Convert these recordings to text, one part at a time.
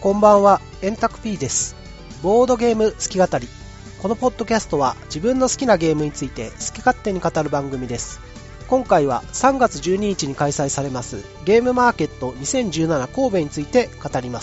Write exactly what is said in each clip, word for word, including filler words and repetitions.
こんばんは、エンタク P です。ボードゲーム好き語り。このポッドキャストは自分の好きなゲームについて好き勝手に語る番組です。今回はさんがつじゅうににちに開催されますゲームマーケットにせんじゅうなな神戸について語ります。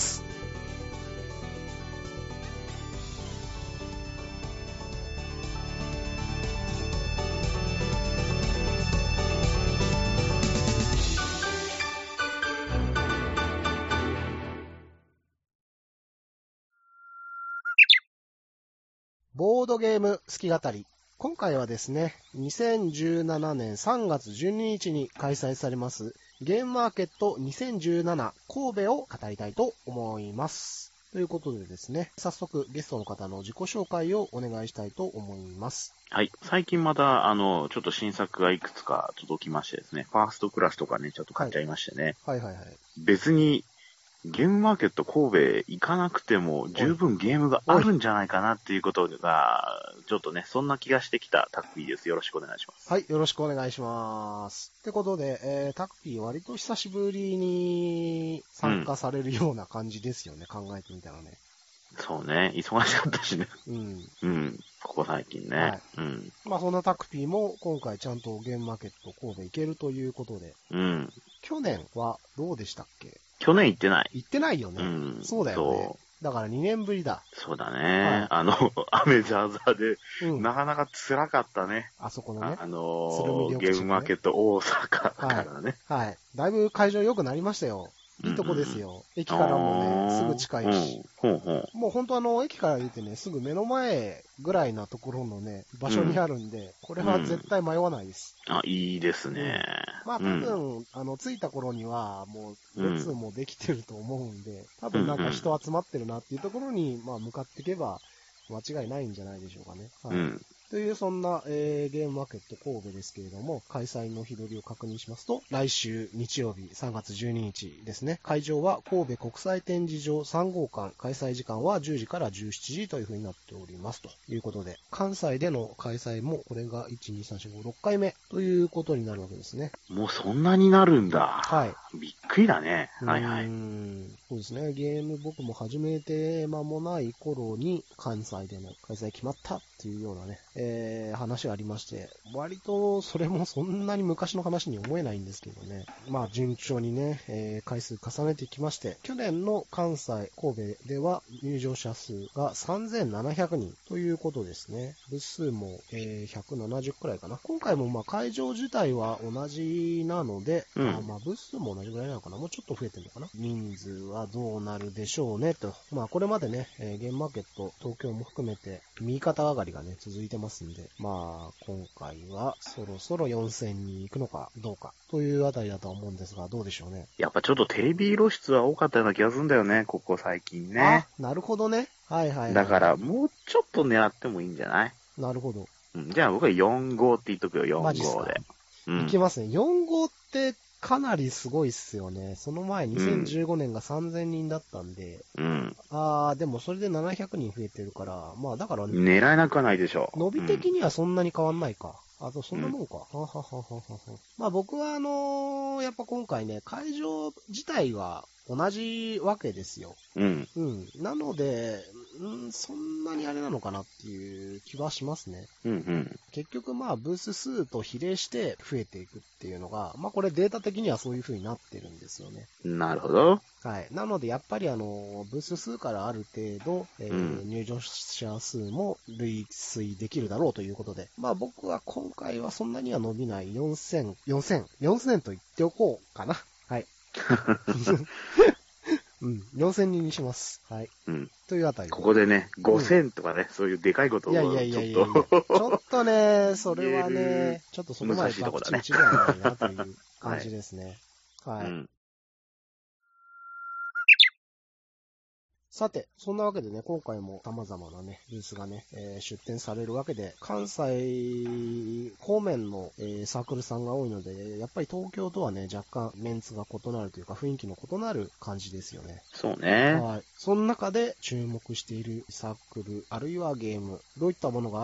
ボードゲーム好き語り。今回はですね、にせんじゅうななねんさんがつじゅうににちに開催されますゲームマーケットにせんじゅうなな神戸を語りたいと思います。ということでですね、早速ゲストの方の自己紹介をお願いしたいと思います。 はい。最近また、あの、ちょっと新作がいくつか届きましてですね、ファーストクラスとかね、ちょっと買っちゃいましてね。 はい、はいはいはい。 別に、ゲームマーケット神戸行かなくても十分ゲームがあるんじゃないかなっていうことが、ちょっとね、そんな気がしてきたタクピーです。よろしくお願いします。 はい、よろしくお願いします。ってことで、えー、タクピー割と久しぶりに参加されるような感じですよね、うん、考えてみたらね。 そうね、忙しかったしね。 うん。 うん、ここ最近ね。はい。うん。 まあそんなタクピーも今回ちゃんとゲームマーケット神戸行けるということで。 うん。 去年はどうでしたっけ？ 去年行ってない。 行ってないよね。うん。そうだよね。そうだからにねんぶりだ。 そうだね。はい、あの、雨ザーザーで、うん、なかなか辛かったね。 あそこのね。 あのー、ゲームマーケット大阪からね。 はい。はい。だいぶ会場良くなりましたよ。いいとこですよ。うんうん、駅からもね、すぐ近いし。うん、ほうほうもう本当あの、駅から出てね、すぐ目の前ぐらいなところのね、場所にあるんで、うん、これは絶対迷わないです。 うん、あ、いいですね。 うん、まあ多分、うん、あの、着いた頃には、もう、列もできてると思うんで、多分なんか人集まってるなっていうところに、まあ向かっていけば、間違いないんじゃないでしょうかね。はい。うんというそんな、えー、ゲームマーケット神戸ですけれども、開催の日取りを確認しますと、来週日曜日さんがつじゅうににちですね。会場は神戸国際展示場さんごうかん、開催時間はじゅうじからじゅうしちじというふうになっておりますということで、関西での開催もこれがいち、に、さん、よん、ご、ろっかいめということになるわけですね。 もうそんなになるんだ。 はい。 びっくりだね。はいはい。うーんそうですね。ゲーム僕も始めて間もない頃に関西での開催決まったっていうようなね、えー、話がありまして、割とそれもそんなに昔の話に思えないんですけどね。まあ順調にね、えー、回数重ねてきまして、去年の関西、神戸では入場者数がさんぜんななひゃくにんということですね。部数も、えー、ひゃくななじゅうくらいかな。今回もまあ会場自体は同じなので、うん、あまあ部数も同じぐらいなのかな。もうちょっと増えてるのかな。人数はどうなるでしょうねと。まあこれまでね、えー、ゲームマーケット東京も含めて右肩上がりがね続いてますんで、まあ今回はそろそろよんせんにん行くのかどうかというあたりだと思うんですが、どうでしょうね。 やっぱちょっとテレビ露出は多かったような気がするんだよね、ここ最近ね。 あ、なるほどね。はいはい、はい。 だからもうちょっと狙ってもいいんじゃない？ なるほど。 うん、じゃあ僕はよんごうって言っとくよ、よんごうで。 マジっすか。 うん、 いきますね。よんごうってかなりすごいっすよね。その前にせんじゅうごねんがさんぜんにんだったんで。うん。あー、でもそれでななひゃくにん増えてるから、まあだから、ね、 狙えなくはないでしょう。 伸び的にはそんなに変わんないか。うん、あとそんなもんか。うん、ははははは。まあ僕はあのー、やっぱ今回ね、会場自体は同じわけですよ。うん。うん。なので、うん、そんなにあれなのかなっていう気はしますね。うんうん。結局まあブース数と比例して増えていくっていうのが、まあこれデータ的にはそういう風になってるんですよね。 なるほど。 はい。なのでやっぱりあの、ブース数からある程度、えーうん、入場者数も類推できるだろうということで、まあ僕は今回はそんなには伸びないよんせん、よんせん、よんせんと言っておこうかな。はい。うん、よんせんにんにします。はい。うん。というあたり。 ここでね、ごせんとかね、うん、そういうでかいことをちょっと。いやいやいやいやいやちょっとね、それはね、ちょっとそこまでバクチ打ちではないなという感じですね。はい。はい、うんさて、そんなわけでね、今回も様々なね、ブースがね、えー、出展されるわけで、関西方面の、えー、サークルさんが多いので、やっぱり東京とはね、若干メンツが異なるというか、雰囲気の異なる感じですよね。 そうね。 はい。その中で注目しているサークル、あるいはゲーム、どういったものがあるか、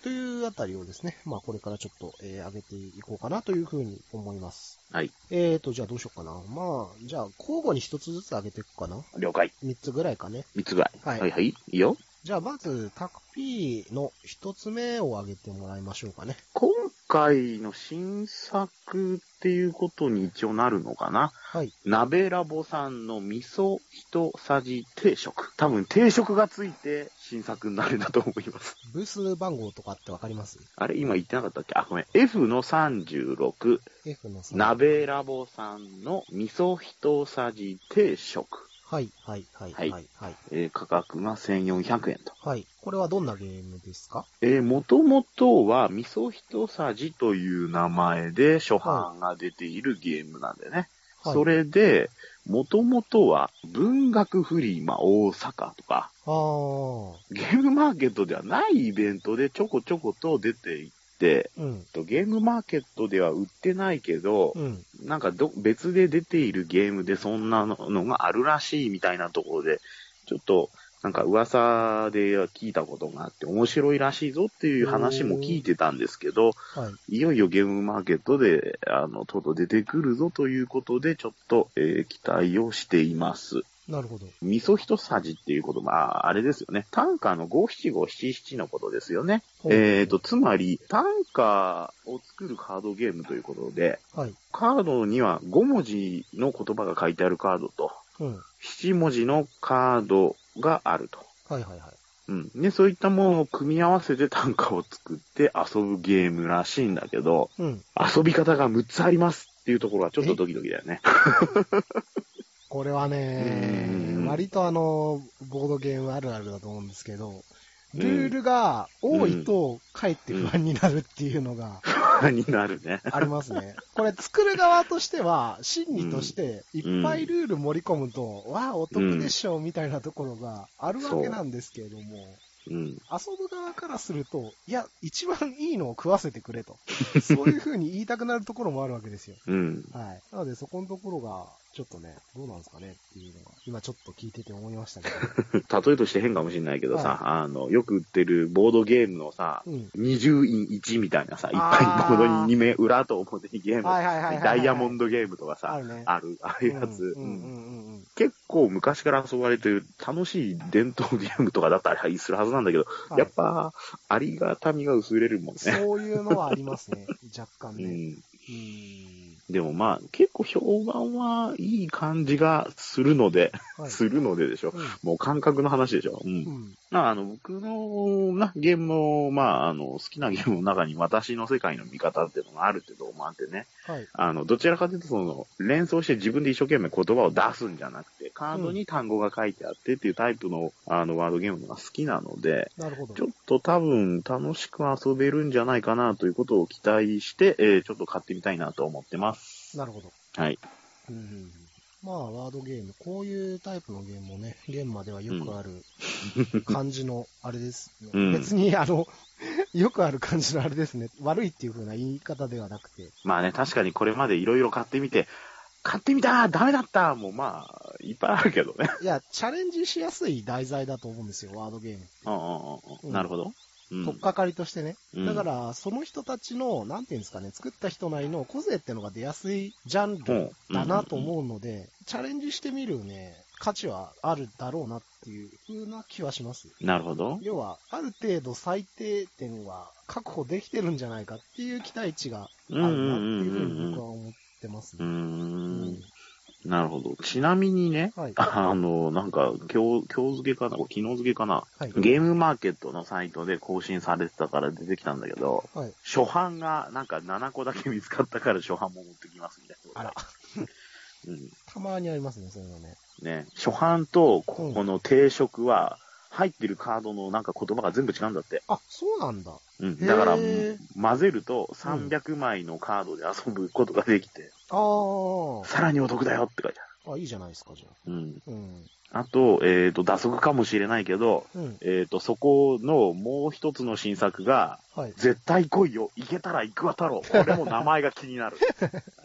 というあたりをですね、まあこれからちょっと、えー、上げていこうかなというふうに思います。 はい。 えーと、じゃあどうしようかな。まあ、じゃあ交互に一つずつ上げていくかな。 了解。 三つぐらいかね。 三つぐらい。 はいはいはい。いいよ。 じゃあまず、タクピーの一つ目を上げてもらいましょうかね。 今回の新作っていうことに一応なるのかな。 はい。 鍋ラボさんの味噌一さじ定食。多分定食がついて新作になるんだと思います。 ブース番号とかってわかります？ あれ今言ってなかったっけ？あ、ごめん。F のさんじゅうろく。 F のさんじゅうろく。 鍋ラボさんの味噌一さじ定食。 はい、はい、はい、はい、はい。 えー、価格がせんよんひゃくえんと。 はい。これはどんなゲームですか？ えー、もともとは味噌一さじという名前で初版が出ているゲームなんでね。はい、それで、もともとは文学フリマ大阪とか、 あーゲームマーケットではないイベントでちょこちょこと出ていて、うん、ゲームマーケットでは売ってないけど、うん、なんかど別で出ているゲームでそんなのがあるらしいみたいなところで、ちょっとなんか噂で聞いたことがあって面白いらしいぞっていう話も聞いてたんですけど、はい、いよいよゲームマーケットであのとうとう出てくるぞということでちょっと、えー、期待をしています。 なるほど。 味噌一さじっていうことは、あれですよね。単価のごーななごーなななのことですよね。えっと、つまり、単価を作るカードゲームということで、はい、カードにはごもじの言葉が書いてあるカードと、うん、ななもじのカードがあると。はいはいはい。うん。で、そういったものを組み合わせて単価を作って遊ぶゲームらしいんだけど、うん、遊び方がむっつありますっていうところはちょっとドキドキだよね。 これはね、割とあの、ボードゲームあるあるだと思うんですけど、ルールが多いと、かえって不安になるっていうのが、 不安になるね。 ありますね。これ作る側としては、心理として、いっぱいルール盛り込むと、わあ、お得でしょ、みたいなところがあるわけなんですけれども、うん、遊ぶ側からすると、いや、一番いいのを食わせてくれと。そういう風に言いたくなるところもあるわけですよ。うん、はい。なので、そこのところが、ちょっとね、どうなんですかねっていうのが、今ちょっと聞いてて思いましたけど。例えとして変かもしれないけどさ、はい、あの、よく売ってるボードゲームのさ、うん、にじゅうインいちみたいなさ、いっぱいボードににめ、裏と表にゲーム、ダイヤモンドゲームとかさ、ある、ね、ある、ああいうやつ。結構昔から遊ばれてる楽しい伝統ゲームとかだったりするはずなんだけど、はい、やっぱ、ありがたみが薄れるもんね。 そういうのはありますね、若干ね。うんうんでもまあ、結構評判はいい感じがするので、はい、するのででしょ、うん。もう感覚の話でしょ。うん。うん、まあ、あの、僕のなゲームの、まあ、あの、好きなゲームの中に私の世界の見方っていうのがあるってとこもあってね。はい。あの、どちらかというと、その、連想して自分で一生懸命言葉を出すんじゃなくて、カードに単語が書いてあってっていうタイプの、あの、ワードゲームが好きなので、なるほど。ちょっと多分楽しく遊べるんじゃないかなということを期待して、えー、ちょっと買ってみたいなと思ってます。 なるほど。 はい。 うん、まあ、ワードゲーム、こういうタイプのゲームもね、現場ではよくある感じのあれですね。うん、別に、あの、よくある感じのあれですね。悪いっていう風な言い方ではなくて。 まあね、確かにこれまでいろいろ買ってみて、買ってみたダメだったもうまあ、いっぱいあるけどね。 いや、チャレンジしやすい題材だと思うんですよ、ワードゲームって。 うんうんうん。なるほど。 とっかかりとしてね。うん、だから、その人たちの、なんていうんですかね、作った人なりの個性ってのが出やすいジャンルだなと思うので、うんうんうん、チャレンジしてみるね、価値はあるだろうなっていう風な気はします。 なるほど。 要は、ある程度最低点は確保できてるんじゃないかっていう期待値があるなっていう風に僕は思ってますね。 うんうんなるほど。ちなみにね、はい、あの、なんか、今日、今日付けかな、昨日付けかな、はい、ゲームマーケットのサイトで更新されてたから出てきたんだけど、はい、初版がなんかななこだけ見つかったから初版も持ってきますみたいな。 あら。うん、たまにありますね、そういうのね。 ね、初版とここの定食は、入ってるカードのなんか言葉が全部違うんだって。 あ、そうなんだ。 うん。だから、混ぜるとさんびゃくまいのカードで遊ぶことができて。 ああ。 さらにお得だよって書いてある。あ、いいじゃないですか、じゃあ。うん。 うん。あと、えっと、打足かもしれないけど、うん、えっと、そこのもう一つの新作が、はい、絶対来いよ、行けたら行くわ太郎。これも名前が気になる。はい、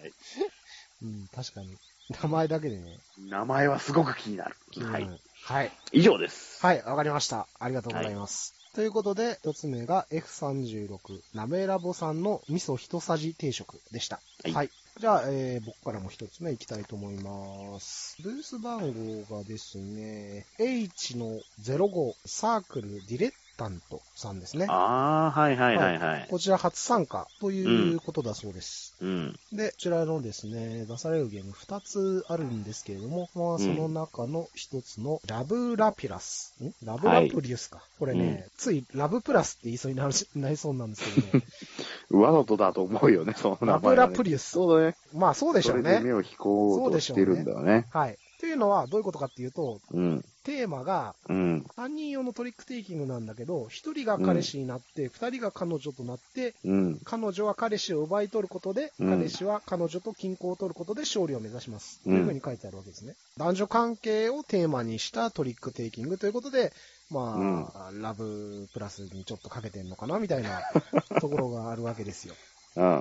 うん、確かに。名前だけでね。 名前はすごく気になる。はい。 はい。 以上です。 はい、わかりました。ありがとうございます。はいということで、一つ目が エフさんじゅうろく、なめラボさんの味噌一さじ定食でした。はい。はい、じゃあ、えー、僕からも一つ目いきたいと思います。ブース番号がですね、エイチのゼロご、サークルディレッタントさんですね。 ああ、はいはいはいはい。はい、 こちら初参加ということだそうです。 うん。 で、こちらのですね、出されるゲームふたつあるんですけれども、まあ、その中のひとつのラブラピュラス。んラブラプリウスか。はい、これね、うん、ついラブプラスって言いそうになりそうなんですけどね。 わざとだと思うよね、その名前、ね。 ラブラプリウス。 そうだね。 まあそうでしょうね。 それで目を引こうとしてるんだよね。ねはい。というのはどういうことかっていうと、 うん、 テーマが、 うん、 さんにん用のトリックテイキングなんだけど、ひとりが彼氏になって、ふたりが彼女となって、うん、彼女は彼氏を奪い取ることで、うん、彼氏は彼女と均衡を取ることで勝利を目指します。うん、というふうに書いてあるわけですね。男女関係をテーマにしたトリックテイキングということで、まあ、うん、ラブプラスにちょっとかけてんのかなみたいなところがあるわけですよ。 うん。はい、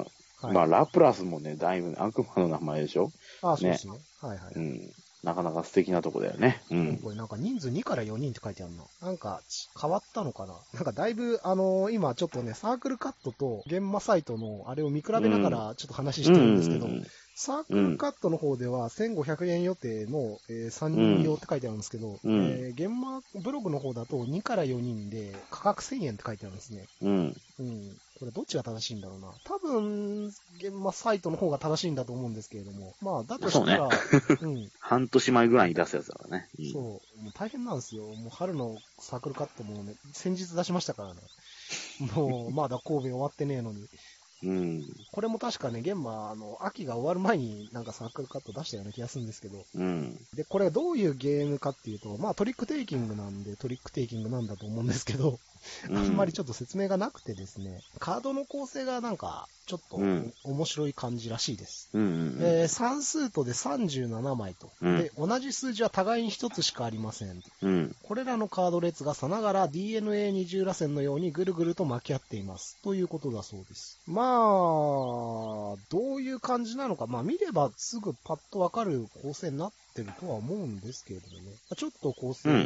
まあ、ラプラスもね、だいぶ悪魔の名前でしょ。 ああ、そうですね。はいはい。 うん。なかなか素敵なとこだよね。うん。 これなんか人数にからよにんって書いてあるな。なんか変わったのかな。なんかだいぶ、あのー、今ちょっとね、サークルカットと現場サイトのあれを見比べながらちょっと話してるんですけど、うんうんうん、サークルカットの方ではせんごひゃくえん予定の、えー、さんにん用って書いてあるんですけど、うんえー、現場ブログの方だとにからよにんで価格せんえんって書いてあるんですね。 うん。 うん。これどっちが正しいんだろうな。多分、現場サイトの方が正しいんだと思うんですけれども。まあ、だとしたら、 うね、うん。半年前ぐらいに出すやつだからね。 うん、そう。もう大変なんですよ。もう春のサークルカットもね、先日出しましたからね。もう、まだ神戸終わってねえのに。 うん。 これも確かね、現場、あの、秋が終わる前になんかサークルカット出したような気がするんですけど。 うん。 で、これどういうゲームかっていうと、まあトリックテイキングなんでトリックテイキングなんだと思うんですけど、うん、あんまりちょっと説明がなくてですね、カードの構成がなんか、ちょっと、うん、面白い感じらしいです。 うんうんうんえー、算数とでさんじゅうななまいと、うん。で、同じ数字は互いにひとつしかありません。うん、これらのカード列がさながら ディーエヌエーにじゅう らせんのようにぐるぐると巻き合っています。ということだそうです。まあ、どういう感じなのか、まあ見ればすぐパッとわかる構成になってるとは思うんですけれどもね。ちょっと構成が、うん、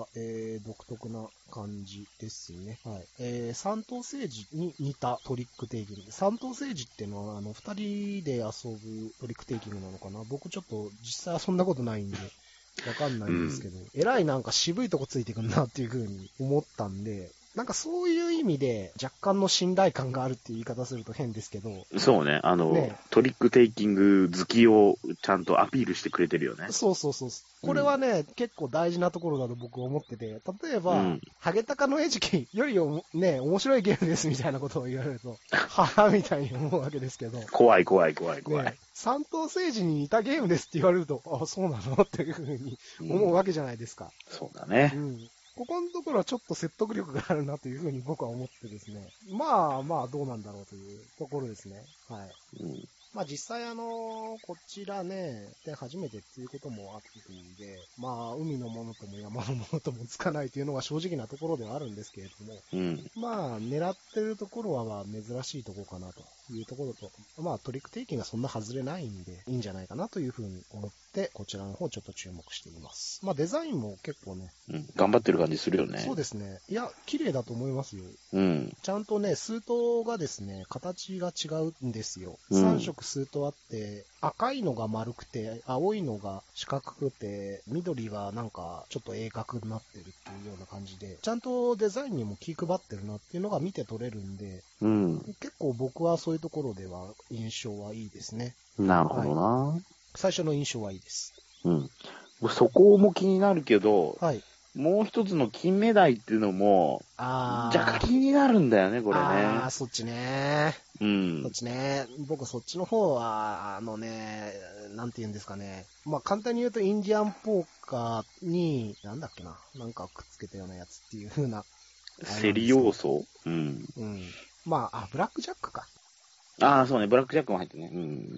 えー、独特な感じですね。はい。えー、三等星人に似たトリックテイキング。三等星人っていうのは、あの、二人で遊ぶトリックテイキングなのかな。僕ちょっと実際遊んだことないんで、わかんないんですけど、うん、えらいなんか渋いとこついてくんなっていう風に思ったんで、なんかそういう意味で若干の信頼感があるっていう言い方すると変ですけど。 そうね。あの、ね、トリックテイキング好きをちゃんとアピールしてくれてるよね。 そうそうそう。これはね、うん、結構大事なところだと僕は思ってて、例えば、うん、ハゲタカの餌食よりね、面白いゲームですみたいなことを言われると、はぁみたいに思うわけですけど。 怖い怖い怖い怖い。ね、 三等星人に似たゲームですって言われると、あ、そうなのっていうふうに思うわけじゃないですか。 うん、そうだね。 うんここのところはちょっと説得力があるなというふうに僕は思ってですね。まあまあどうなんだろうというところですね。はい。うん、まあ実際あの、こちらね、で初めてっていうこともあるんで、まあ海のものとも山のものともつかないというのが正直なところではあるんですけれども、うん、まあ狙ってるところはまあ珍しいところかなというところと、まあトリックテイキングがそんな外れないんでいいんじゃないかなというふうに思って、こちらの方ちょっと注目しています。まあデザインも結構ね、 うん、頑張ってる感じするよね。 そうですね。いや、綺麗だと思いますよ。 うん。 ちゃんとね、スートがですね、形が違うんですよ。うん、さん色スートあって、赤いのが丸くて、青いのが四角くて、緑がなんかちょっと鋭角になってるっていうような感じで、ちゃんとデザインにも気配ってるなっていうのが見て取れるんで、うん、結構僕はそういうところでは印象はいいですね。 なるほどな、 はい、最初の印象はいいです。 うん。そこも気になるけど、 はい。 もう一つの金目鯛っていうのも、若干気になるんだよね、これね。 ああ、そっちね。 うん。 そっちね。僕そっちの方は、あのね、なんて言うんですかね。まあ簡単に言うとインディアンポーカーに、なんだっけな。なんかくっつけたようなやつっていう風な。 競り要素うん。 うん。まあ、あ、ブラックジャックか。 ああ、そうね。ブラックジャックも入ってね。うん。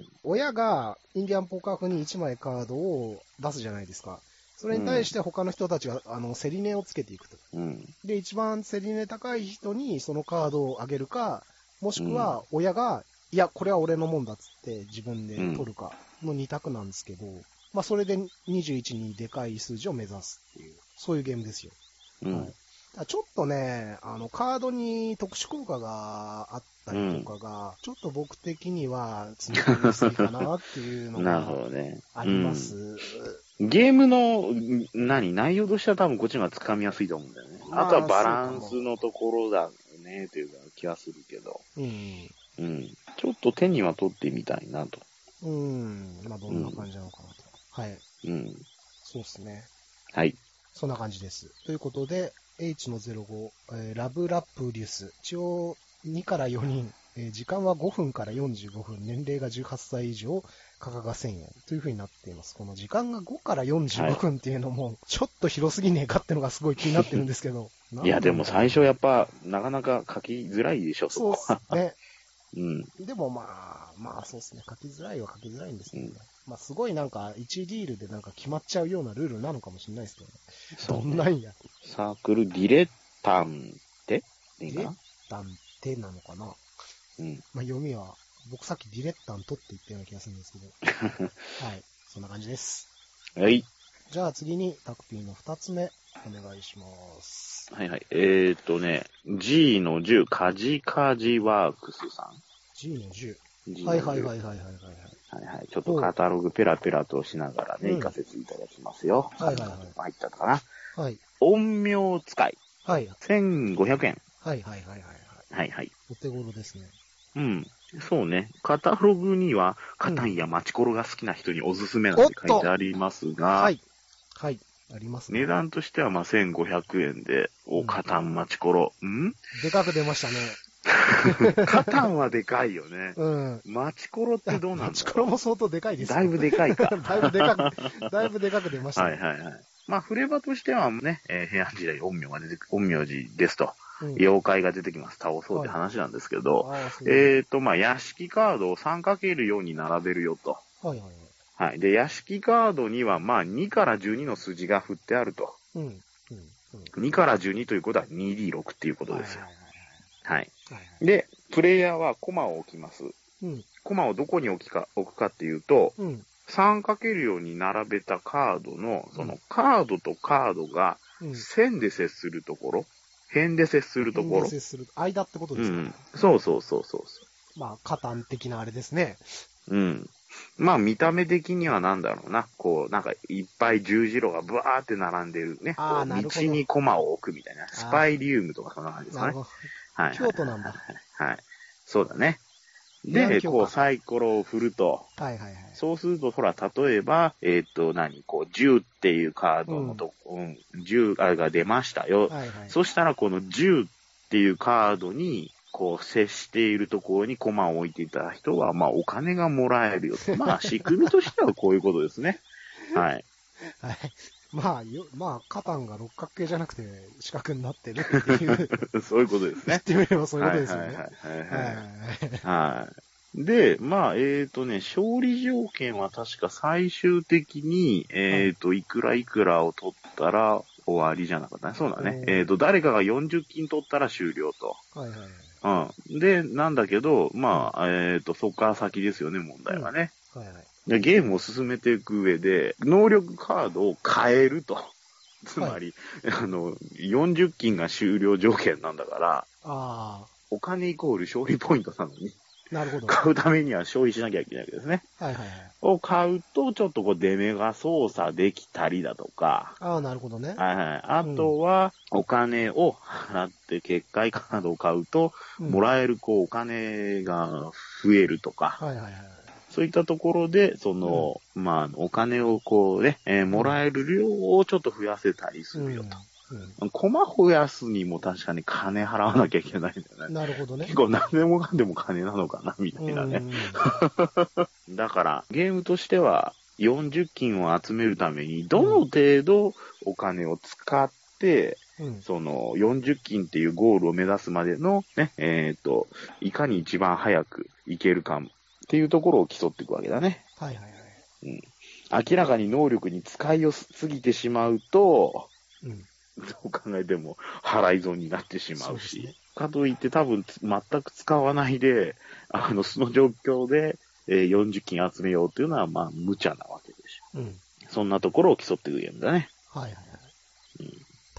親がインディアンポーカー風にいちまいカードを出すじゃないですか。それに対して他の人たちが、あの、競り値をつけていくと。うん、で、一番競り値高い人にそのカードをあげるか、もしくは親が、いや、これは俺のもんだっつって自分で取るかのに択なんですけど、まあそれでにじゅういちにでかい数字を目指すっていう、そういうゲームですよ。うん、はい。 ちょっとね、あの、カードに特殊効果があったりとかが、うん、ちょっと僕的には詰め込みやすいかなっていうのがあります。 なるほどね。うん、ゲームの、何、内容としては多分こっちの方が掴みやすいと思うんだよね。まあ、あとはバランスのところだね、というか気はするけど。うん。うん。ちょっと手には取ってみたいなと。 うん。まあ、どんな感じなのかなと。うん、はい。うん。そうですね。はい。そんな感じです。ということで、エイチのゼロご、えー、ラブラップリュス。一応にからよにん、えー、時間はごふんからよんじゅうごふん、年齢がじゅうはっさい以上、価格がせんえんという風になっています。この時間がごからよんじゅうごふんっていうのも、はい、ちょっと広すぎねえかってのがすごい気になってるんですけど。 いや、でも最初やっぱ、なかなか書きづらいでしょ、 そうですね。 うん。 でもまあ、まあそうですね。書きづらいは書きづらいんですけどね。うん、まあすごいなんかいちディールでなんか決まっちゃうようなルールなのかもしれないですけどね。そうね、どんなんや。 サークルディレッタンテでいいかな？ ディレッタンテなのかな？うん。まあ読みは、僕さっきディレッタントって言ったような気がするんですけど。はい。そんな感じです。 はい。 じゃあ次にタクピーの二つ目、お願いします。 はいはい。えーっとね、G のじゅう、カジカジワークスさん。 G のじゅう。はいはいはいはいはいはい。 はいはい。ちょっとカタログペラペラとしながらね、行かせていただきますよ。はいはいはい。入ったかな。はい。陰陽使い。はい。せんごひゃくえん。 はいはいはいはい。 はいはい。 お手頃ですね。 うん。そうね。カタログには、カタンやマチコロが好きな人におすすめなんて書いてありますが、 はい。はい。ありますね。値段としてはまあせんごひゃくえんで、お、カタンマチコロ。んでかく出ましたね。 カタンはでかいよね。うん。マチコロってどうなんだろう。 マチコロも相当でかいですよ。 だいぶでかいか。 だいぶでかく、だいぶでかく出ましたね。はいはいはい。まあ、触れ場としてはね、えー、平安時代、陰陽が出てく、陰陽師ですと、うん、妖怪が出てきます。倒そうって話なんですけど、はい、えっ、ー、と、まあ、屋敷カードをさんかけるように並べるよと。はいはいはい。はい。で、屋敷カードには、まあ、にからじゅうにの数字が振ってあると。うん。うんうん、にからじゅうにということは にディーろく っていうことですよ。はいはいはい。はい。はい、で、プレイヤーはコマを置きます。うん。コマをどこに置きか、置くかっていうと、うん。さんかけるように並べたカードの、そのカードとカードが線で接するところ、辺で接するところ。 辺で接する。間ってことですか？うん。 そうそうそうそう。 まあ、カタン的なあれですね。 うん。まあ、見た目的にはなんだろうな。こう、なんかいっぱい十字路がブワーって並んでるね。ああ、なるほど。道にコマを置くみたいな。スパイリウムとかそんな感じですかね。なるほど。はい。 京都なんだ。 はい。そうだね。で、こう、サイコロを振ると。はいはいはい。そうすると、ほら、例えば、えっ、ー、と、何こう、じゅうっていうカードのとこ、うん、じゅうあれが出ましたよ。はいはい。そしたら、このじゅうっていうカードに、こう、接しているところにコマを置いていた人は、まあ、お金がもらえるよと。まあ、仕組みとしてはこういうことですね。はい。 はい。まあ、よ、まあ、カタンが六角形じゃなくて四角になってるっていう。 そういうことですね。 言ってみればそういうことですよね。はいはいはいはい。はい。で、まあ、えっ、ー、とね、勝利条件は確か最終的に、えっ、ー、と、いくらいくらを取ったら終わりじゃなかったね。そうだね。えっ、ー、と、誰かがよんじゅっきん取ったら終了と。はいはいはい。うん。で、なんだけど、まあ、うん、えっ、と、そっから先ですよね、問題はね。うん、はいはい。で、ゲームを進めていく上で、能力カードを変えると。つまり、はい、あの、よんじゅっきんが終了条件なんだから、あお金イコール勝利ポイントなのに。なるほど。買うためには消費しなきゃいけないわけですね。はいはいはい。を買うと、ちょっとこう、出目が操作できたりだとか。 ああ、なるほどね。 はいはい。あとは、お金を払って結界カードを買うと、うん、もらえる、こう、お金が増えるとか。はいはいはい。そういったところで、その、うん、まあ、お金をこうね、えー、もらえる量をちょっと増やせたりするよと。うんうん、コマ増やすにも確かに金払わなきゃいけないんだよね。 なるほどね。 結構何でもかんでも金なのかな、みたいなね。だから、ゲームとしては、よんじゅっきんを集めるために、どの程度お金を使って、うん、その、よんじゅっきんっていうゴールを目指すまでの、ね、えっと、いかに一番早くいけるかっていうところを競っていくわけだね。はいはいはい。うん。明らかに能力に使いをすぎてしまうと、うん、どう考えても払い損になってしまうし。うね、かといって多分全く使わないで、あの、その状況で、えー、よんじゅっきん集めようっていうのは、まあ、無茶なわけでしょ。うん。そんなところを競っていくゲームだね。はいはいはい。 うん、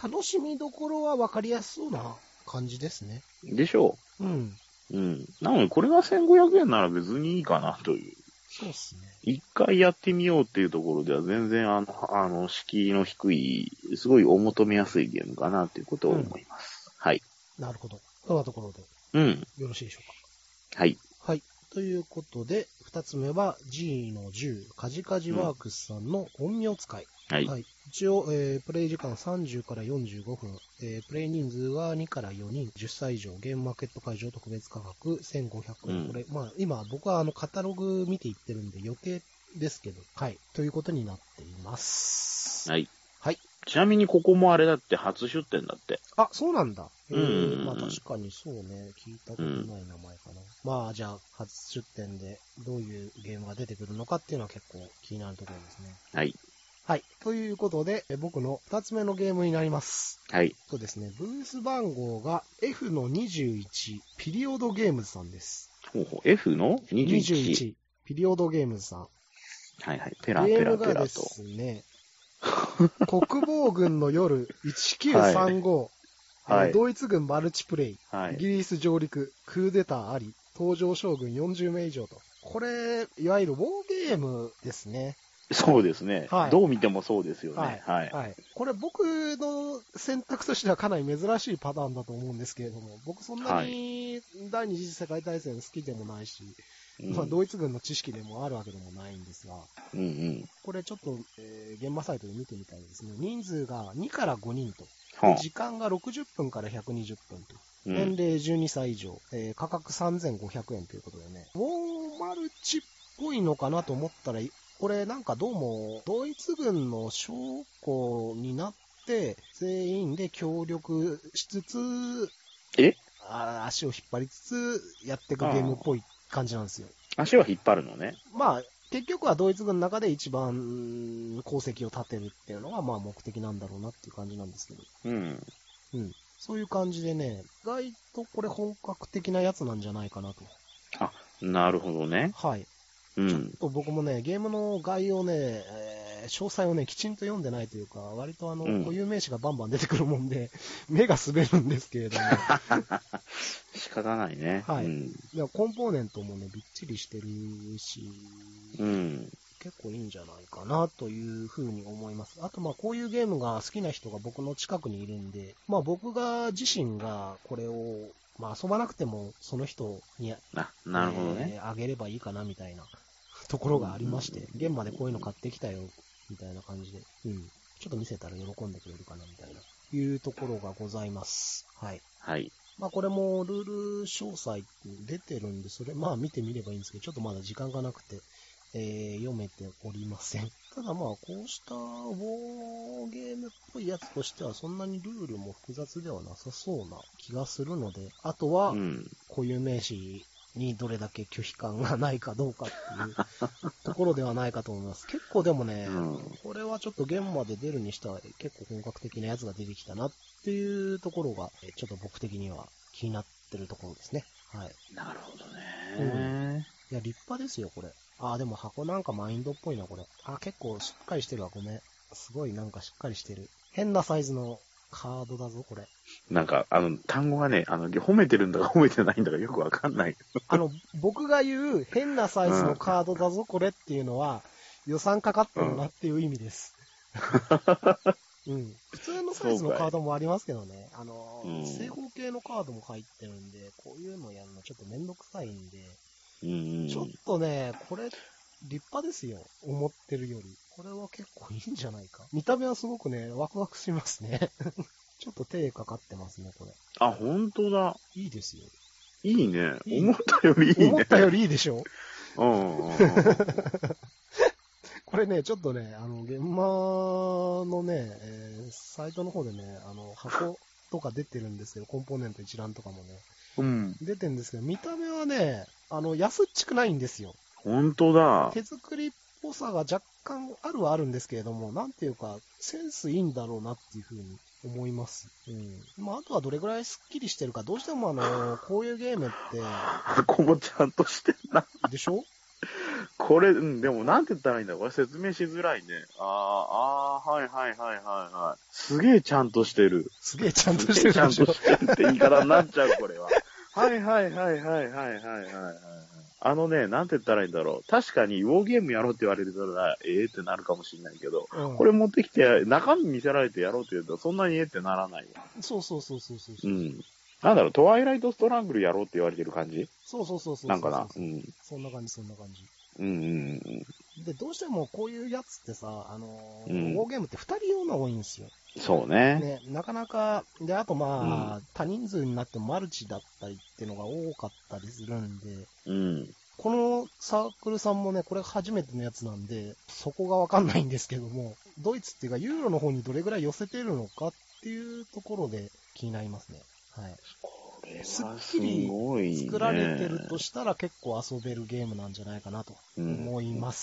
楽しみどころは分かりやすそうな感じですね。 でしょう。うん。 うん。なので、これがせんごひゃくえんなら別にいいかなという。 そうっすね。 一回やってみようっていうところでは全然あの、あの、敷居の低い、すごいお求めやすいゲームかなということを思います。うん、はい。 なるほど。そんなところで。 うん。 よろしいでしょうか。 はい。 はい。ということで、二つ目は G のじゅう、カジカジワークスさんの陰陽使い。 はい。 はい、一応、えー、プレイ時間さんじゅうからよんじゅうごふん、えー、プレイ人数はにからよにん、じゅっさい以上、ゲームマーケット会場特別価格せんごひゃくえん。うん、これ、まあ、今、僕はあの、カタログ見ていってるんで、予定ですけど、はい、ということになっています。 はい。 はい。 ちなみにここもあれだって初出店だって。 あ、そうなんだ。 うん。 まあ確かにそうね、聞いたことない名前かな。うん、まあじゃあ、初出店でどういうゲームが出てくるのかっていうのは結構気になるところですね。 はい。 はい。ということで、僕の二つ目のゲームになります。 はい。 そうですね、ブース番号が エフ のにじゅういち、ピリオドゲームズさんです。 ほうほう、F のにじゅういち。にじゅういち、 ピリオドゲームズさん。 はいはい、ペラペラペラと。ゲームがですね、国防軍の夜せんきゅうひゃくさんじゅうご、はい、ドイツ軍マルチプレイ、はい、イギリス上陸、クーデターあり、登場将軍よんじゅうめい以上と。これ、いわゆるウォーゲームですね。 そうですね、はい。どう見てもそうですよね。はい。はいはい、これ僕の選択としてはかなり珍しいパターンだと思うんですけれども、僕そんなに第二次世界大戦好きでもないし、はい、まあ、ドイツ軍の知識でもあるわけでもないんですが、 うんうん、 これちょっと、えー、現場サイトで見てみたいですね。人数がにからごにんと。で時間がろくじゅっぷんからひゃくにじゅっぷんと。うん、年齢じゅうにさい以上、えー、価格さんぜんごひゃくえんということでね。ウォーマルチっぽいのかなと思ったら、これなんかどうも、ドイツ軍の将校になって、全員で協力しつつ、 えあ足を引っ張りつつ、やっていくゲームっぽい感じなんですよ。 足は引っ張るのね。 まあ、結局はドイツ軍の中で一番功績を立てるっていうのが、まあ目的なんだろうなっていう感じなんですけど。 うん。 うん。そういう感じでね、意外とこれ本格的なやつなんじゃないかなと。 あ、なるほどね。 はい。うん、ちょっと僕もね、ゲームの概要ね、えー、詳細をね、きちんと読んでないというか、割とあの、うん、固有名詞がバンバン出てくるもんで、目が滑るんですけれども。 仕方ないね。 はい。うん、いや、コンポーネントもね、びっちりしてるし、 うん、 結構いいんじゃないかなというふうに思います。あと、まあ、こういうゲームが好きな人が僕の近くにいるんで、まあ、僕が自身がこれを、まあ、遊ばなくてもその人にあ、 なるほどね、 えー、あげればいいかなみたいなところがありまして、現場でこういうの買ってきたよみたいな感じで、うん、ちょっと見せたら喜んでくれるかなみたいな、いうところがございます。はい。 はい。 まあこれもルール詳細出てるんで、それまあ見てみればいいんですけど、ちょっとまだ時間がなくて、えー、読めておりません。ただまあこうしたウォーゲームっぽいやつとしてはそんなにルールも複雑ではなさそうな気がするので、あとは固有名詞にどれだけ拒否感がないかどうかっていうところではないかと思います。結構でもね、うん、これはちょっと現場で出るにしては結構本格的なやつが出てきたなっていうところがちょっと僕的には気になってるところですね。はい。 なるほどね。 うん。いや、立派ですよ、これ。あ、でも箱なんかマインドっぽいな、これ。あ、結構しっかりしてるわ、ごめん。すごいなんかしっかりしてる。変なサイズのカードだぞ、これ。 なんか、あの、単語がね、あの、褒めてるんだか褒めてないんだかよくわかんない。 あの、僕が言う変なサイズのカードだぞ、これっていうのは、予算かかってるなっていう意味です。うん。普通のサイズのカードもありますけどね。あの、うん、正方形のカードも入ってるんで、こういうのやるのちょっとめんどくさいんで、うん、ちょっとね、これ、立派ですよ。思ってるより。これは結構いいんじゃないか。見た目はすごくね、ワクワクしますね。ちょっと手かかってますね、これ。 あ、ほんとだ。 いいですよ。 いいね。いい思ったよりいいね。 思ったよりいいでしょ。 うん。 これね、ちょっとね、あの、現場のね、えー、サイトの方でね、あの、箱とか出てるんですけど、コンポーネント一覧とかもね、うん、出てるんですけど、見た目はね、あの、安っちくないんですよ。 ほんとだ。 手作りっぽさが若干あるはあるんですけれども、なんていうか、センスいいんだろうなっていうふうに思います。うん。まあ、あとはどれぐらいスッキリしてるか、どうしてもあの、こういうゲームって。 箱もちゃんとしてんな。 でしょ？ これ、うん、でもなんて言ったらいいんだこれ説明しづらいね。ああ、ああ、はいはいはいはいはい。すげえちゃんとしてる。 すげえちゃんとしてる。 ちゃんとしてるって言い方になっちゃう、これは。はいはいはいはいはいはいはいはい。あのね、なんて言ったらいいんだろう。確かに、ウォーゲームやろうって言われるから、ええー、ってなるかもしれないけど、うん、これ持ってきて、中身見せられてやろうって言うと、そんなにええってならないわ。 そうそうそうそうそう。 うん。なんだろう、トワイライトストラングルやろうって言われてる感じ？ そうそうそうそうそう。 なんかな。うん。 そんな感じ、そんな感じ。 うんうんうん。 で、どうしてもこういうやつってさ、あのー、 うん、 ウォーゲームって二人用の多いんですよ。 そうね。 ね、なかなか、で、あとまあ、 うん、 多人数になってマルチだったりっていうのが多かったりするんで、 うん。 このサークルさんもね、これ初めてのやつなんで、そこがわかんないんですけども、ドイツっていうかユーロの方にどれぐらい寄せてるのかっていうところで気になりますね。はい。 これはすっきり作られてるとしたら結構遊べるゲームなんじゃないかなと思います。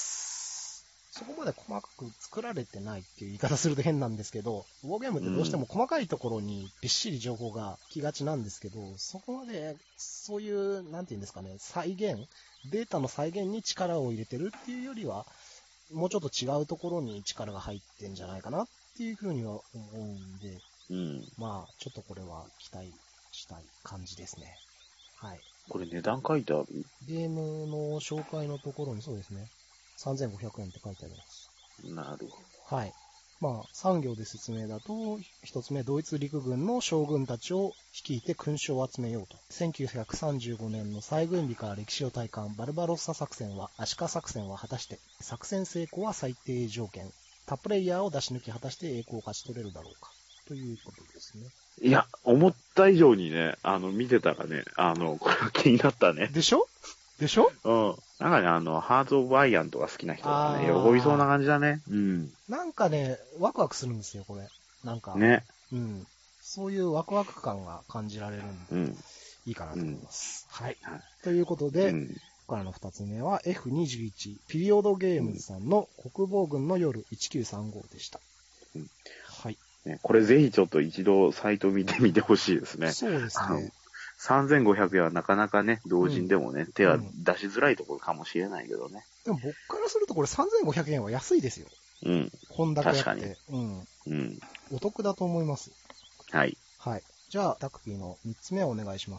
うん、そこまで細かく作られてないっていう言い方すると変なんですけど、ウォーゲームってどうしても細かいところにびっしり情報が来がちなんですけど、そこまでそういう、なんていうんですかね、再現、データの再現に力を入れてるっていうよりは、もうちょっと違うところに力が入ってんじゃないかなっていうふうには思うんで、 うん、 まあ、ちょっとこれは期待したい感じですね。はい。 これ値段書いてある？ ゲームの紹介のところにそうですね。さんぜんごひゃくえんって書いてあります。 なるほど。 はい。まあ、さん行で説明だと、一つ目、ドイツ陸軍の将軍たちを率いて勲章を集めようと。せんきゅうひゃくさんじゅうごねんの再軍備から歴史を体感、バルバロッサ作戦は、アシカ作戦は果たして、作戦成功は最低条件。他プレイヤーを出し抜き果たして栄光を勝ち取れるだろうか。ということですね。 いや、思った以上にね、あの、見てたらね、あの、これ気になったね。 でしょでしょうん。なんかね、あの、ハーツ・オブ・アイアンとか好きな人がね、喜びそうな感じだね。うん。 なんかね、ワクワクするんですよ、これ。なんか。 ね。 うん。そういうワクワク感が感じられるんで、 うん、 いいかなと思います。うん、はい。 はい。 ということで、 うん、 ここからの二つ目は エフにじゅういち、ピリオドゲームズさんの国防軍の夜いちきゅうさんごでした。うん、はい。 ね、これぜひちょっと一度サイト見てみてほしいですね。 そうですね。 さんぜんごひゃくえんはなかなかね、同人でもね、うん、手は出しづらいところかもしれないけどね。 でも僕からするとこれさんぜんごひゃくえんは安いですよ。 うん。 こんだけあって。 確かに。 うん。 うん。 お得だと思います。 はい。 はい。じゃあ、タクピーのみっつめをお願いします。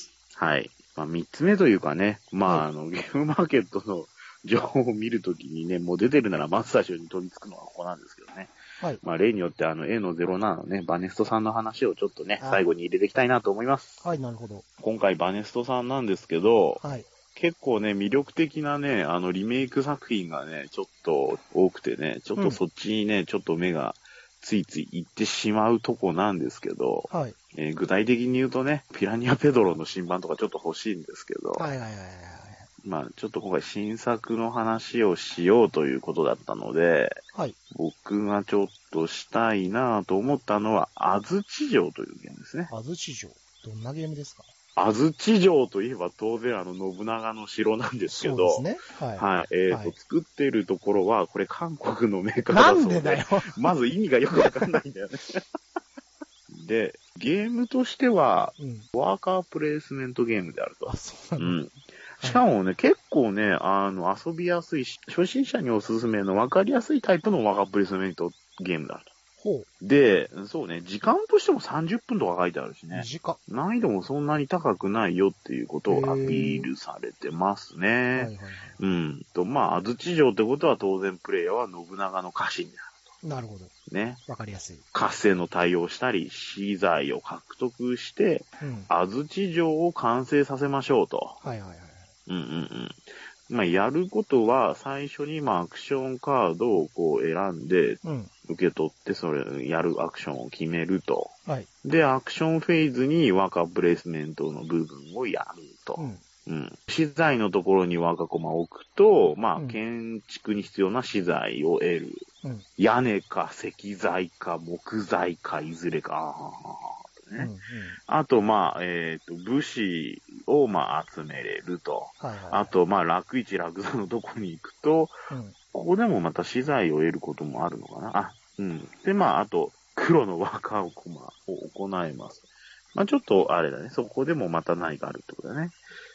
はい。まあ、みっつめというかね、まあ、はい、あの、ゲームマーケットの情報を見るときにね、もう出てるならまず最初に飛びつくのはここなんですけどね。はい。まあ、例によってあの エー のゼロななのね、バネストさんの話をちょっとね、最後に入れていきたいなと思います。 はい、なるほど。 今回バネストさんなんですけど、 はい。 結構ね、魅力的なね、あの、リメイク作品がね、ちょっと多くてね、ちょっとそっちにね、うん、ちょっと目がついつい行ってしまうとこなんですけど、はい。えー、具体的に言うとね、ピラニアペドロの新版とかちょっと欲しいんですけど、はいはいはいはい。まあ、ちょっと今回新作の話をしようということだったので、はい。僕がちょっとしたいなと思ったのは、安土城というゲームですね。 安土城どんなゲームですか？ 安土城といえば当然あの信長の城なんですけど、 そうですね。はい。 はい。えっ、ー、と、はい、作っているところは、これ韓国のメーカーだそうで。 なんでだよ。 まず意味がよくわかんないんだよね。で、ゲームとしては、うん、ワーカープレイスメントゲームであると。 あ、そうなの、うん。 しかもね、はい、結構ね、あの、遊びやすいし、初心者におすすめの分かりやすいタイプのワーカープレイスメントゲームだと。ほう。で、そうね、時間としてもさんじゅっぷんとか書いてあるしね。 短。 難易度もそんなに高くないよっていうことをアピールされてますね。はいはいはい。うん。と、まあ、安土城ってことは当然プレイヤーは信長の家臣であると。 なるほど。 ね。 わかりやすい。 合戦の対応したり、資材を獲得して、うん、安土城を完成させましょうと。はいはいはい。うんうんうん。まあ、やることは、最初に、まあ、アクションカードをこう選んで、受け取って、それ、やるアクションを決めると。はい。で、アクションフェーズにワーカープレイスメントの部分をやると。うん。うん。資材のところにワーカーコマを置くと、まあ、うん、建築に必要な資材を得る。うん。屋根か石材か木材かいずれか。ね、うんうん、あと、まあ、えっ、ー、と、武士を、まあ、集めれると。はいはいはい、あと、まあ、楽一楽座のとこに行くと、うん、ここでもまた資材を得ることもあるのかな。あ、うん。で、まあ、あと、黒のワーカーコマを行います。まあ、ちょっと、あれだね。そこでもまた何かあるってことだね。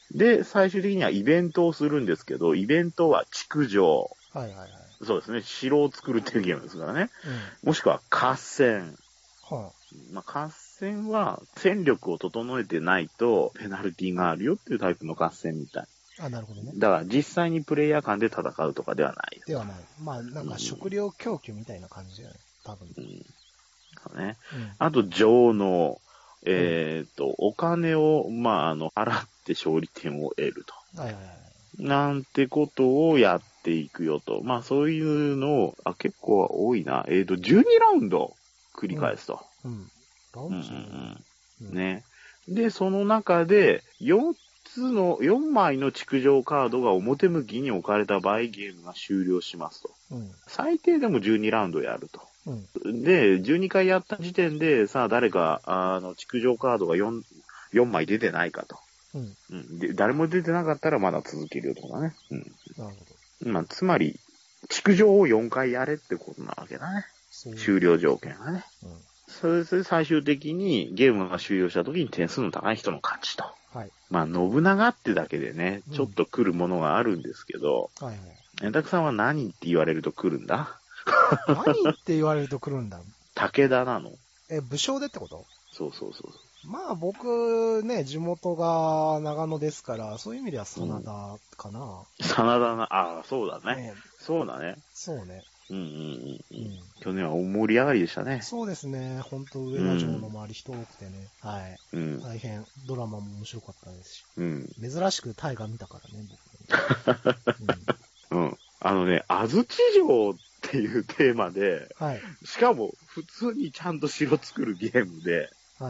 で、最終的にはイベントをするんですけど、イベントは築城。 はいはいはい。 そうですね。城を作るっていうゲームですからね。 うん、 もしくは合戦。 はあ、 まあ、合戦は戦力を整えてないとペナルティがあるよっていうタイプの合戦みたい。 あ、なるほどね。 だから実際にプレイヤー間で戦うとかではない。 ではない。まあ、なんか食料供給みたいな感じだよね。多分。 うん。そうね。 うん、 あと、情の、えっ、ー、と、お金を、まあ、あの、払って勝利点を得ると。 はいはいはい。 なんてことをやっていくよと。まあ、そういうのを、あ、結構多いな。えっ、ー、と、じゅうにラウンド繰り返すと。 うん。うん、ラウンドじゃない、 うんうん、ね。で、その中で、よっつの、よんまいの築城カードが表向きに置かれた場合、ゲームが終了しますと。うん、最低でもじゅうにラウンドやると。うん、で、じゅうにかいやった時点で、さあ、誰か、あの、築城カードが 4, よんまい出てないかと。うんうん、で。誰も出てなかったらまだ続けるよとかね。うん、なるほど。まあ、つまり、築城をよんかいやれってことなわけだね。終了条件がね。うん、それで最終的にゲームが終了した時に点数の高い人の勝ちと。はい。まあ、信長ってだけでね、ちょっと来るものがあるんですけど、うん、はいはい。円卓さんは何って言われると来るんだ何って言われると来るんだ武田なの？ え、武将でってこと？ そうそうそう。 まあ僕ね、地元が長野ですから、そういう意味では真田かな。うん、 真田な、ああ、そうだね。ねそうだね。 そうね。 うんうんうん。うん、去年は大盛り上がりでしたね。 そうですね。本当上田城の周り人多くてね。うん、はい、うん。大変、ドラマも面白かったですし。うん。珍しく大河見たからね、僕、 ね。うん。うん。あのね、安土城っていうテーマで、はい。しかも、普通にちゃんと城作るゲームで、はい。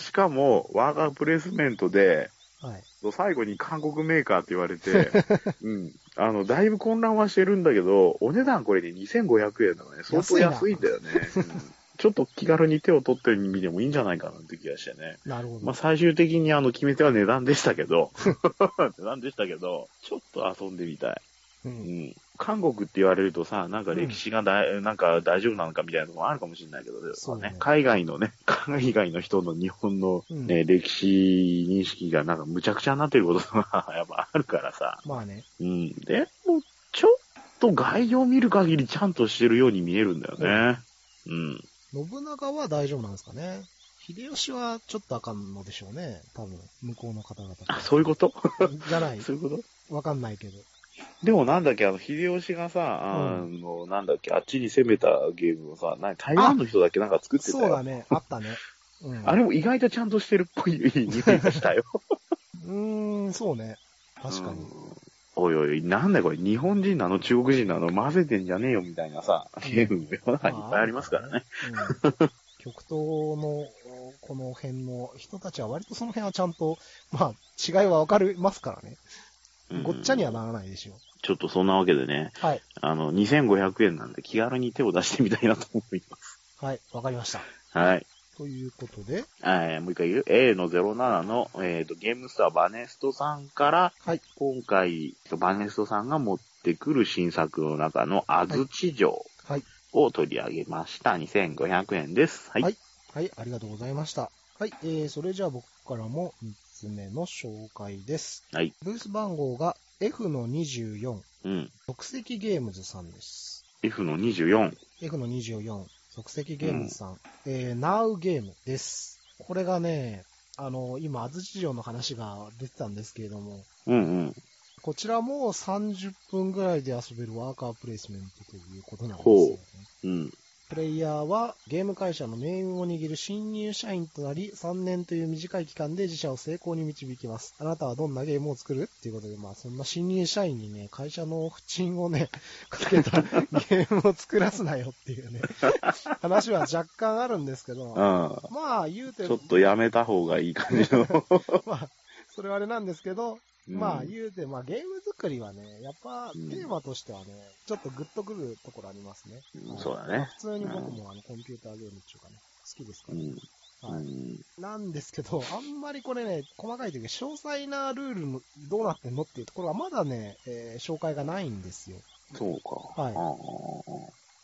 しかも、ワーカープレイスメントで、はい。最後に韓国メーカーって言われて、うん。あの、だいぶ混乱はしてるんだけど、お値段これでにせんごひゃくえんだからね、相当安いんだよね。うん、ちょっと気軽に手を取ってみてもいいんじゃないかなって気がしてね。なるほど。まあ最終的にあの決め手は値段でしたけど、値段でしたけど、ちょっと遊んでみたい。うん。うん、韓国って言われるとさ、なんか歴史がだ、うん、なんか大丈夫なのかみたいなのもあるかもしれないけど、そうね、海外のね、海外の人の日本の、ね、うん、歴史認識がなんかむちゃくちゃになってることがやっぱあるからさ。まあね。うん。でも、ちょっと概要を見る限りちゃんとしてるように見えるんだよね。うん。うん、 信長は大丈夫なんですかね。秀吉はちょっとあかんのでしょうね。多分、向こうの方々。 あ、そういうことじゃない。 そういうことわかんないけど。 でもなんだっけ、あの、秀吉がさ、あの、うん、なんだっけ、あっちに攻めたゲームをさ、台湾の人だけなんか作ってたよ。 そうだね、あったね。 うん、あれも意外とちゃんとしてるっぽいイメージしたよ。 うーん、そうね。確かに。 おいおい、なんだこれ、日本人なの中国人なの混ぜてんじゃねえよみたいなさ、ゲーム世の中にいっぱいありますからね。まあねうん、極東のこの辺の人たちは割とその辺はちゃんと、まあ、違いはわかりますからね。ごっちゃにはならないでしょう。 ちょっとそんなわけでね、はい。あの、にせんごひゃくえんなんで気軽に手を出してみたいなと思います。 はい、わかりました。 はい。 ということで、 えー、もう一回言う ?エー のゼロななの、えーと、ゲームスターバネストさんから、はい。今回、バネストさんが持ってくる新作の中の安土城を取り上げました。にせんごひゃくえんです。はい。 はい。はい、ありがとうございました。はい、えー、それじゃあ僕からもみっつめの紹介です。はい。ブース番号が エフのにじゅうよん。うん。即席ゲームズさんです。 F のにじゅうよん。 F のにじゅうよん。即席ゲームズさん。うん、えー、Now ゲームです。これがね、あの、今、安土城の話が出てたんですけれども、うんうん。こちらもさんじゅっぷんぐらいで遊べるワーカープレイスメントということなんですよね。うん。プレイヤーはゲーム会社の命運を握る新入社員となり、さんねんという短い期間で自社を成功に導きます。あなたはどんなゲームを作るっていうことで、まあそんな新入社員にね、会社の不沈をね、かけたゲームを作らすなよっていうね、話は若干あるんですけど、あまあ言うてちょっとやめた方がいい感じの。 まあ、それはあれなんですけど、まあ言うて、まあゲーム作りはね、やっぱテーマとしてはね、ちょっとグッとくるところありますね。 うん、そうだね。 普通に僕もあのコンピューターゲームっていうかね、好きですから、ねうんはいうん。なんですけど、あんまりこれね、細かいというか、詳細なルールのどうなってんのっていうところはまだね、えー、紹介がないんですよ。 そうか。はい。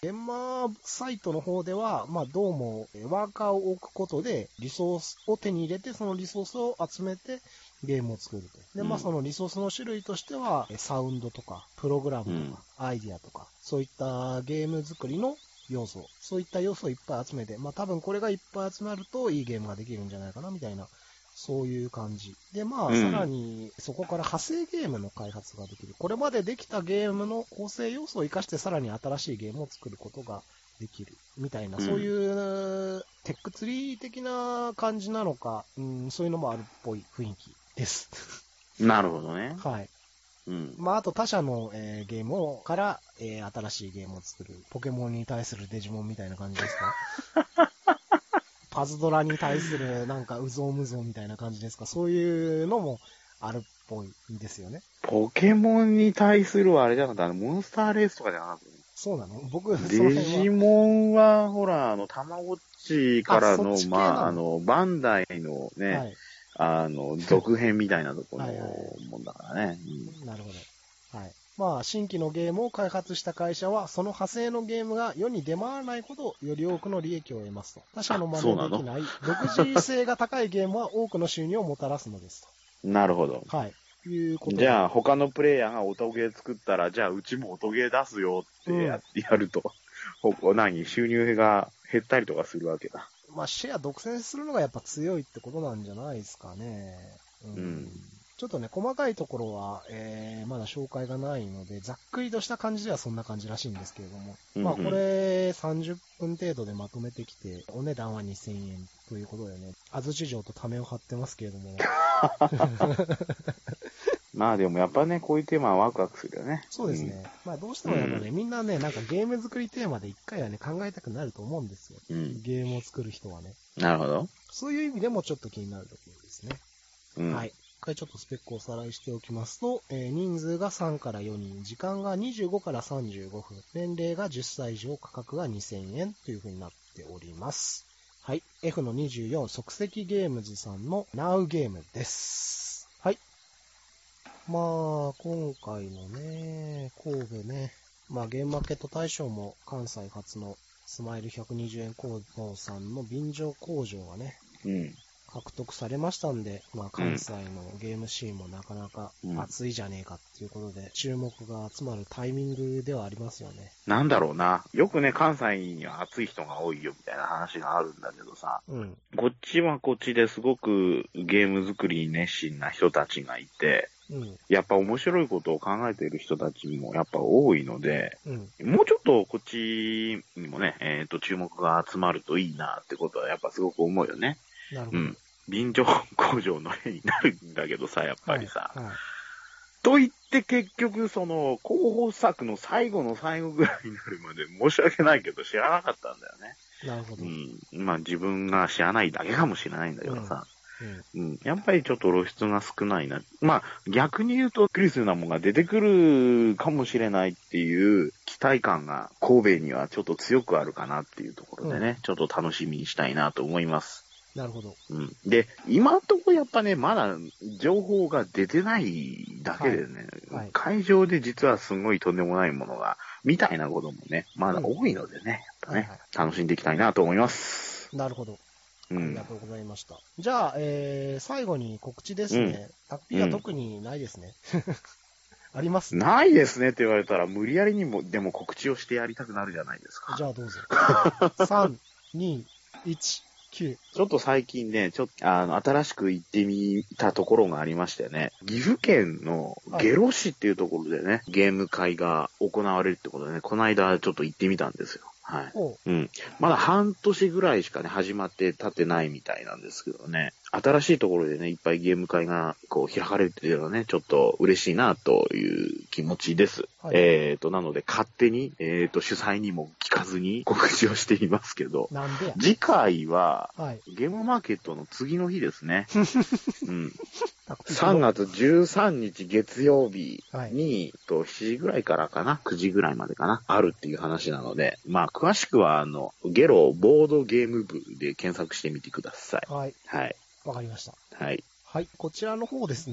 現場サイトの方では、まあどうもワーカーを置くことでリソースを手に入れて、そのリソースを集めてゲームを作ると。で、まあそのリソースの種類としては、サウンドとか、プログラムとか、アイディアとか、そういったゲーム作りの要素、そういった要素をいっぱい集めて、まあ多分これがいっぱい集まるといいゲームができるんじゃないかなみたいな、そういう感じ。で、まあ、うん、さらにそこから派生ゲームの開発ができる。これまでできたゲームの構成要素を生かしてさらに新しいゲームを作ることができる。みたいな、うん、そういうテックツリー的な感じなのか、うん、そういうのもあるっぽい雰囲気です。 なるほどね。 はい。 うん、 まあ、あと他社の、えー、ゲームをから、えー、新しいゲームを作る。ポケモンに対するデジモンみたいな感じですか？パズドラに対するなんかうぞうむぞうみたいな感じですか？そういうのもあるっぽいんですよね。 ポケモンに対するはあれじゃなかった、あの、モンスターレースとかじゃなかった。 そうなの？僕、 デジモンは、ほら、あの、たまごっちからの、あまあ、あの、バンダイのね、はい、あの、続編みたいなところのもんだからね。はいはいうん、なるほど。はい。まあ、新規のゲームを開発した会社は、その派生のゲームが世に出回らないほど、より多くの利益を得ますと。他社の真似できない、独自性が高いゲームは多くの収入をもたらすのですと。 なるほど。 はい。いうことじゃあ、他のプレイヤーが音ゲー作ったら、じゃあ、うちも音ゲー出すよってや,、うん、やると、何、収入が減ったりとかするわけだ。 まあ、シェア独占するのがやっぱ強いってことなんじゃないですかね。うん。うんちょっとね、細かいところは、えー、まだ紹介がないので、ざっくりとした感じではそんな感じらしいんですけれども。うんうん、まあこれさんじゅっぷん程度でまとめてきて、お値段はにせんえんということでね、安土城とためを張ってますけれども。 まあでもやっぱね、こういうテーマはワクワクするよね。 そうですね。うん、まあどうしてもやっぱね、うん、みんなね、なんかゲーム作りテーマで一回はね、考えたくなると思うんですよ。うん、ゲームを作る人はね。 なるほど。 そういう意味でもちょっと気になるところですね。うん、はい。一回ちょっとスペックをおさらいしておきますと、えー、人数がさんからよにん、時間がにじゅうごからさんじゅうごふん、年齢がじゅっさい以上、価格がにせんえんという風になっております。はい。エフのにじゅうよん、即席ゲームズさんの Now ゲームです。はい。まあ、今回のね、神戸ね、まあ、ゲームマーケット大賞も関西初のスマイルひゃくにじゅうえん工房さんの便乗工場がね、うん獲得されましたんで、まあ、関西のゲームシーンもなかなか熱いじゃねえかっていうことで、注目が集まるタイミングではありますよね。 なんだろうな。よくね、関西には熱い人が多いよみたいな話があるんだけどさ、うん、こっちはこっちですごくゲーム作りに熱心な人たちがいて、うん、やっぱ面白いことを考えている人たちもやっぱ多いので、うん、もうちょっとこっちにもね、えっと、注目が集まるといいなってことはやっぱすごく思うよね。 なるほど。うん便乗工場の絵になるんだけどさ、やっぱりさ。はいはい、と言って結局、その、候補作の最後の最後ぐらいになるまで申し訳ないけど知らなかったんだよね。 なるほど。 うん。まあ自分が知らないだけかもしれないんだけどさ。うん。うん、やっぱりちょっと露出が少ないな。まあ逆に言うと、クリスなものが出てくるかもしれないっていう期待感が神戸にはちょっと強くあるかなっていうところでね、うん、ちょっと楽しみにしたいなと思います。 なるほど。 うん。で、今のところやっぱね、まだ情報が出てないだけでね、はいはい、会場で実はすごいとんでもないものが、みたいなこともね、まだ多いのでね、うん、やっぱね、はいはい、楽しんでいきたいなと思います。 なるほど。ありがとうございました。うん、じゃあ、えー、最後に告知ですね。タッピーは特にないですね。うん、あります、 ね、ないですねって言われたら、無理やりにも、でも告知をしてやりたくなるじゃないですか。 じゃあどうぞ。さん、に、いち。 ちょっと最近ね、ちょっと、あの、新しく行ってみたところがありましてね、岐阜県の下呂市っていうところでね、はい、ゲーム会が行われるってことでね、この間ちょっと行ってみたんですよ。はい。うん。まだ半年ぐらいしかね、始まって経ってないみたいなんですけどね、新しいところでね、いっぱいゲーム会がこう開かれるっていうのはね、ちょっと嬉しいなという気持ちです。はい、えっと、なので勝手に、えっと、主催にも聞かずに告知をしていますけど、 なんでや次回は、はい、ゲームマーケットの次の日ですね。うん、さんがつじゅうさんにち月曜日に、はい、としちじぐらいからかな、くじぐらいまでかな、あるっていう話なので、まあ、詳しくは、あの、ゲロボードゲーム部で検索してみてください。 はい。 はい。 わかりました。 はい。 はい。こちらの方ですね、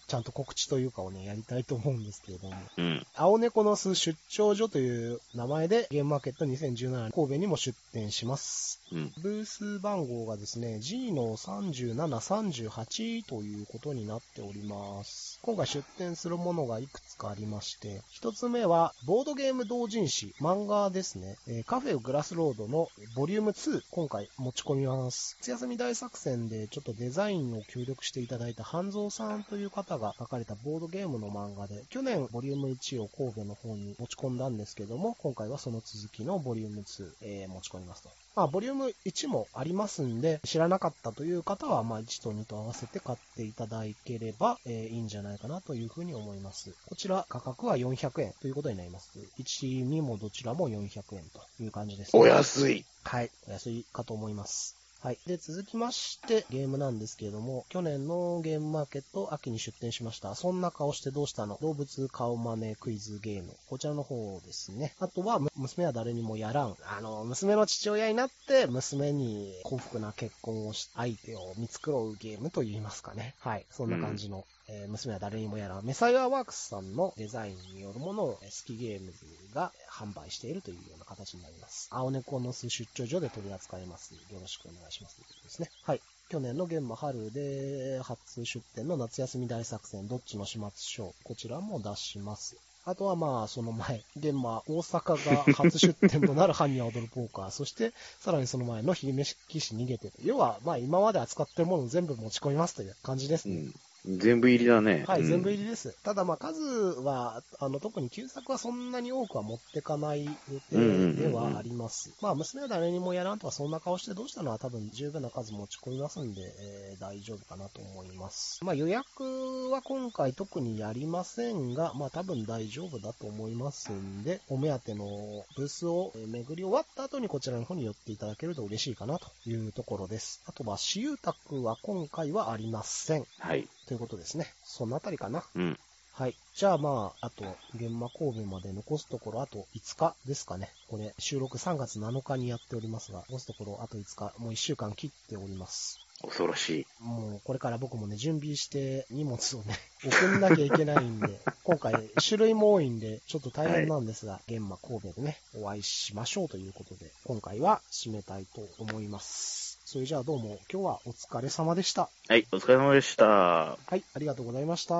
ちゃんと告知というかをね、やりたいと思うんですけれども、 うん、 青猫の巣出張所という名前でゲームマーケットにせんじゅうなな神戸にも出店します。うん、ブース番号がですね、ジー のさんじゅうなな、さんじゅうはちということになっております。今回出展するものがいくつかありまして、一つ目はボードゲーム同人誌、漫画ですね、えー、カフェグラスロードのボリュームツー、今回持ち込みます。夏休み大作戦でちょっとデザインを協力していただいた半蔵さんという方が書かれたボードゲームの漫画で、去年ボリュームいちを神戸の方に持ち込んだんですけども、今回はその続きのボリュームツー、えー、持ち込みますと。まあ、ボリュームいちもありますんで、知らなかったという方は、まあ、いちとにと合わせて買っていただければ、えー、いいんじゃないかなというふうに思います。こちら価格はよんひゃくえんということになります。いち、にもどちらもよんひゃくえんという感じですね。 お安い。 はい、お安いかと思います。はい。で、続きまして、ゲームなんですけれども、去年のゲームマーケット秋に出展しました。そんな顔してどうしたの？動物顔真似クイズゲーム。こちらの方ですね。あとは、娘は誰にもやらん。あの、娘の父親になって、娘に幸福な結婚をし、相手を見繕うゲームと言いますかね。はい。そんな感じの。うんえー、娘は誰にもやらん。メサイアワークスさんのデザインによるものをスキゲームズが販売しているというような形になります。青猫の巣出張所で取り扱います。よろしくお願いしますということですね。はい。去年の現場春で初出展の夏休み大作戦どっちの始末書。こちらも出します。あとはまあその前、現場大阪が初出展となる犯人は踊るポーカー、そしてさらにその前の昼飯騎士逃げてる。要はまあ今まで扱ってるものを全部持ち込みますという感じですね。うん全部入りだね。 はい、うん、全部入りです。ただまあ数は、あの、特に旧作はそんなに多くは持ってかない予定ではあります。まあ娘は誰にもやらんとはそんな顔してどうしたのは多分十分な数持ち込みますんで、えー、大丈夫かなと思います。まあ予約は今回特にやりませんが、まあ多分大丈夫だと思いますんで、お目当てのブースを巡り終わった後にこちらの方に寄っていただけると嬉しいかなというところです。あとは私有宅は今回はありません。 はい。 ということですね。そのあたりかな。 うん。 はい。じゃあまあ、あと、現場神戸まで残すところあといつかですかね。これ、収録さんがつなのかにやっておりますが、残すところあといつか、もういっしゅうかん切っております。 恐ろしい。もう、これから僕もね、準備して荷物をね、送んなきゃいけないんで、今回、種類も多いんで、ちょっと大変なんですが、はい、現場神戸でね、お会いしましょうということで、今回は締めたいと思います。それじゃあどうも今日はお疲れ様でした。 はい、お疲れ様でした。 はい、ありがとうございました。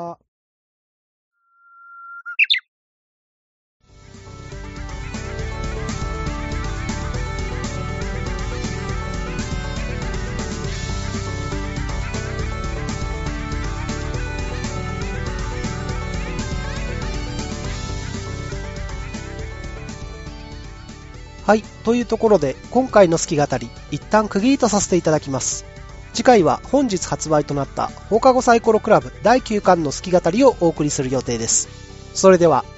はい。というところで、今回の好き語り、一旦区切りとさせていただきます。次回は本日発売となった放課後サイコロクラブだいきゅうかんの好き語りをお送りする予定です。それでは。